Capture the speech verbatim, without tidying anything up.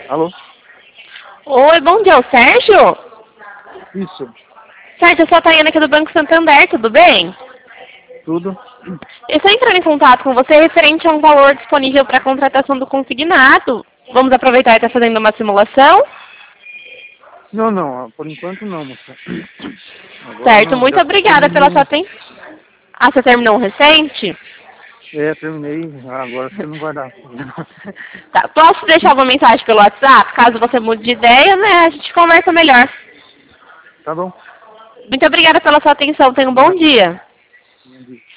Alô? Oi, bom dia, o Sérgio? Isso. Sérgio, eu sou a Tayana aqui do Banco Santander, tudo bem? Tudo? Eu estou entrando em contato com você referente a um valor disponível para a contratação do consignado. Vamos aproveitar e estar fazendo uma simulação? Não, não, por enquanto não, moça. Agora Certo, não, muito já obrigada pela sua terminei. atenção. Ah, você terminou um recente? É, terminei, agora acho que não vai dar. Tá, posso deixar uma mensagem pelo WhatsApp? Caso você mude de ideia, né, a gente conversa melhor. Tá bom? Muito obrigada pela sua atenção, tenha um bom Nada. dia. Bom dia.